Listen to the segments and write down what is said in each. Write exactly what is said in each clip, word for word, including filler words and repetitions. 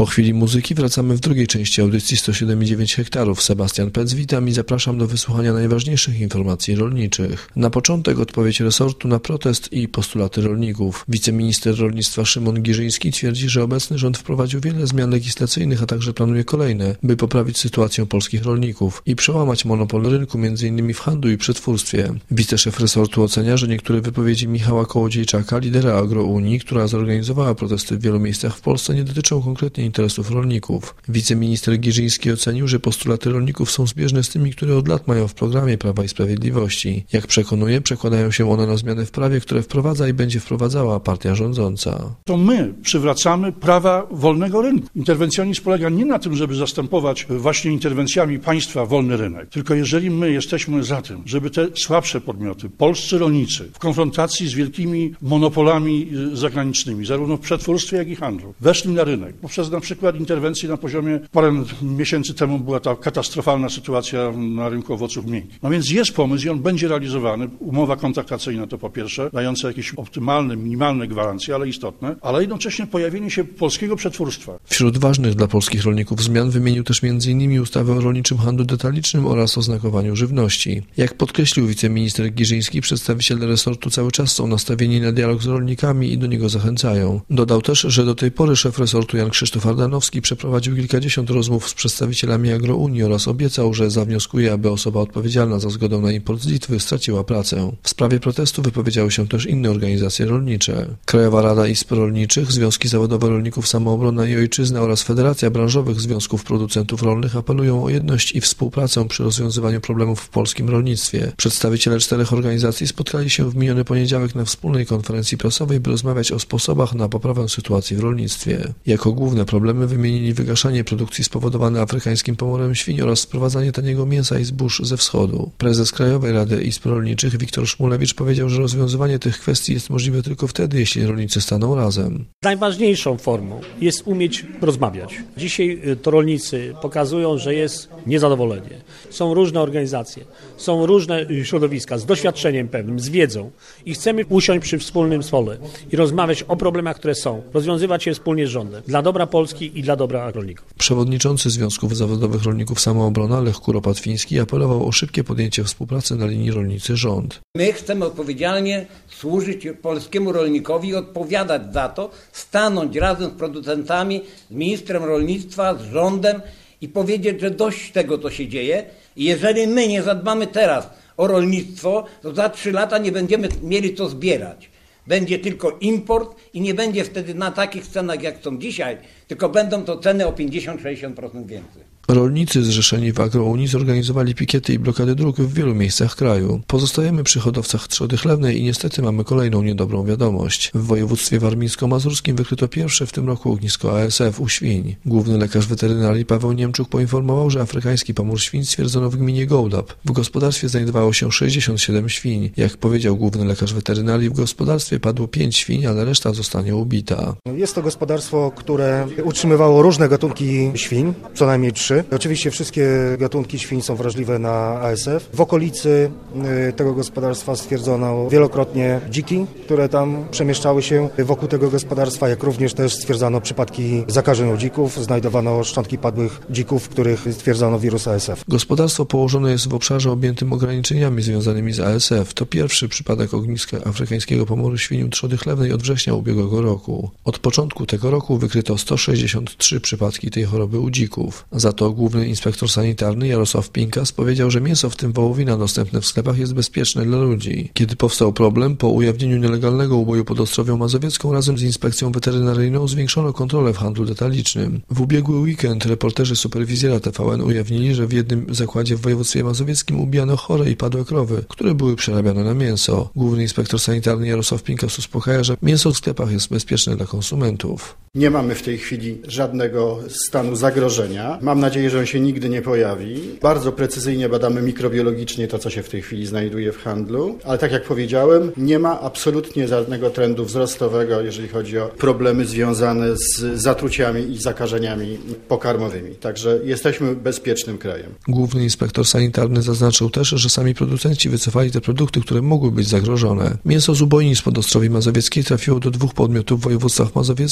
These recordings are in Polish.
Po chwili muzyki wracamy w drugiej części audycji sto siedem i dziewięć hektarów. Sebastian Pec, witam i zapraszam do wysłuchania najważniejszych informacji rolniczych. Na początek odpowiedź resortu na protest i postulaty rolników. Wiceminister rolnictwa Szymon Giżyński twierdzi, że obecny rząd wprowadził wiele zmian legislacyjnych, a także planuje kolejne, by poprawić sytuację polskich rolników i przełamać monopol rynku między innymi w handlu i przetwórstwie. Wiceszef resortu ocenia, że niektóre wypowiedzi Michała Kołodziejczaka, lidera Agrounii, która zorganizowała protesty w wielu miejscach w Polsce, nie dotyczą konkretnie interesów rolników. Wiceminister Giżyński ocenił, że postulaty rolników są zbieżne z tymi, które od lat mają w programie Prawa i Sprawiedliwości. Jak przekonuje, przekładają się one na zmiany w prawie, które wprowadza i będzie wprowadzała partia rządząca. To my przywracamy prawa wolnego rynku. Interwencjonizm polega nie na tym, żeby zastępować właśnie interwencjami państwa wolny rynek, tylko jeżeli my jesteśmy za tym, żeby te słabsze podmioty, polscy rolnicy w konfrontacji z wielkimi monopolami zagranicznymi, zarówno w przetwórstwie, jak i handlu, weszli na rynek poprzez na przykład interwencje na poziomie, parę miesięcy temu była ta katastrofalna sytuacja na rynku owoców miękkich. No więc jest pomysł i on będzie realizowany. Umowa kontraktacyjna to po pierwsze, dająca jakieś optymalne, minimalne gwarancje, ale istotne, ale jednocześnie pojawienie się polskiego przetwórstwa. Wśród ważnych dla polskich rolników zmian wymienił też między innymi ustawę o rolniczym handlu detalicznym oraz oznakowaniu żywności. Jak podkreślił wiceminister Giżyński, przedstawiciele resortu cały czas są nastawieni na dialog z rolnikami i do niego zachęcają. Dodał też, że do tej pory szef resortu Jan Krzysztof Ardanowski przeprowadził kilkadziesiąt rozmów z przedstawicielami Agrounii oraz obiecał, że zawnioskuje, aby osoba odpowiedzialna za zgodę na import z Litwy straciła pracę. W sprawie protestu wypowiedziały się też inne organizacje rolnicze. Krajowa Rada Izb Rolniczych, Związki Zawodowe Rolników Samoobrona i Ojczyzna oraz Federacja Branżowych Związków Producentów Rolnych apelują o jedność i współpracę przy rozwiązywaniu problemów w polskim rolnictwie. Przedstawiciele czterech organizacji spotkali się w miniony poniedziałek na wspólnej konferencji prasowej, by rozmawiać o sposobach na poprawę sytuacji w rolnictwie. Jako główne problemy wymienili wygaszanie produkcji spowodowane afrykańskim pomorem świń oraz sprowadzanie taniego mięsa i zbóż ze wschodu. Prezes Krajowej Rady Izb Rolniczych Wiktor Szmulewicz powiedział, że rozwiązywanie tych kwestii jest możliwe tylko wtedy, jeśli rolnicy staną razem. Najważniejszą formą jest umieć rozmawiać. Dzisiaj to rolnicy pokazują, że jest niezadowolenie. Są różne organizacje, są różne środowiska z doświadczeniem pewnym, z wiedzą i chcemy usiąść przy wspólnym stole i rozmawiać o problemach, które są, rozwiązywać je wspólnie z rządem, dla dobra Polski i dla dobra rolników. Przewodniczący Związków Zawodowych Rolników Samoobrona Lech Kuropatwiński apelował o szybkie podjęcie współpracy na linii rolnicy-rząd. My chcemy odpowiedzialnie służyć polskiemu rolnikowi i odpowiadać za to, stanąć razem z producentami, z ministrem rolnictwa, z rządem i powiedzieć, że dość tego, co się dzieje. I jeżeli my nie zadbamy teraz o rolnictwo, to za trzy lata nie będziemy mieli co zbierać. Będzie tylko import i nie będzie wtedy na takich cenach, jak są dzisiaj, tylko będą to ceny o pięćdziesiąt do sześćdziesięciu procent więcej. Rolnicy zrzeszeni w Agrounii zorganizowali pikiety i blokady dróg w wielu miejscach kraju. Pozostajemy przy hodowcach trzody chlewnej i niestety mamy kolejną niedobrą wiadomość. W województwie warmińsko-mazurskim wykryto pierwsze w tym roku ognisko A S F u świń. Główny lekarz weterynarii Paweł Niemczuk poinformował, że afrykański pomór świń stwierdzono w gminie Gołdap. W gospodarstwie znajdowało się sześćdziesiąt siedem świń. Jak powiedział główny lekarz weterynarii, w gospodarstwie padło pięć świń, ale reszta zostanie ubita. Jest to gospodarstwo, które utrzymywało różne gatunki świń, co najmniej trzy. Oczywiście wszystkie gatunki świń są wrażliwe na A S F. W okolicy tego gospodarstwa stwierdzono wielokrotnie dziki, które tam przemieszczały się wokół tego gospodarstwa, jak również też stwierdzano przypadki zakażeń u dzików. Znajdowano szczątki padłych dzików, w których stwierdzono wirus A S F. Gospodarstwo położone jest w obszarze objętym ograniczeniami związanymi z A S F. To pierwszy przypadek ogniska afrykańskiego pomoru świń u trzody chlewnej od września ubiegłego roku. Od początku tego roku wykryto sto sześćdziesiąt trzy przypadki tej choroby u dzików. Za to główny inspektor sanitarny Jarosław Pinkas powiedział, że mięso, w tym wołowina, dostępne w sklepach jest bezpieczne dla ludzi. Kiedy powstał problem, po ujawnieniu nielegalnego uboju pod Ostrowią Mazowiecką razem z inspekcją weterynaryjną zwiększono kontrolę w handlu detalicznym. W ubiegły weekend reporterzy superwizjera T V N ujawnili, że w jednym zakładzie w województwie mazowieckim ubijano chore i padłe krowy, które były przerabiane na mięso. Główny inspektor sanitarny Jarosław Pinkas uspokaja, że mięso w sklepach jest bezpieczne dla konsumentów. Nie mamy w tej chwili żadnego stanu zagrożenia. Mam nadzieję, że on się nigdy nie pojawi. Bardzo precyzyjnie badamy mikrobiologicznie to, co się w tej chwili znajduje w handlu, ale tak jak powiedziałem, nie ma absolutnie żadnego trendu wzrostowego, jeżeli chodzi o problemy związane z zatruciami i zakażeniami pokarmowymi. Także jesteśmy bezpiecznym krajem. Główny inspektor sanitarny zaznaczył też, że sami producenci wycofali te produkty, które mogły być zagrożone. Mięso z ubojni spod Ostrowi Mazowieckiej trafiło do dwóch podmiotów w województwach mazowieckim i Małopolskim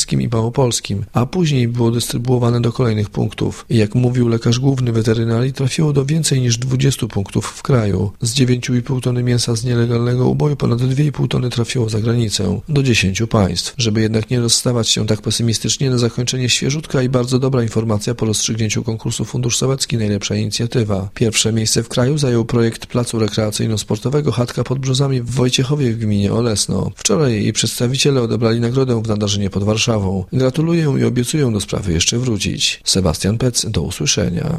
małopolskim, a później było dystrybuowane do kolejnych punktów. I jak mówił lekarz główny weterynarii, trafiło do więcej niż dwudziestu punktów w kraju. Z dziewięć i pół tony mięsa z nielegalnego uboju ponad dwie i pół tony trafiło za granicę, do dziesięciu państw. Żeby jednak nie rozstawać się tak pesymistycznie, na zakończenie świeżutka i bardzo dobra informacja po rozstrzygnięciu konkursu Fundusz Sołecki Najlepsza Inicjatywa. Pierwsze miejsce w kraju zajął projekt placu rekreacyjno-sportowego Chatka pod Brzozami w Wojciechowie w gminie Olesno. Wczoraj jej przedstawiciele odebrali nagrodę w Nadarzynie pod Warszawą. Gratuluję i obiecuję do sprawy jeszcze wrócić. Sebastian Pec, do usłyszenia.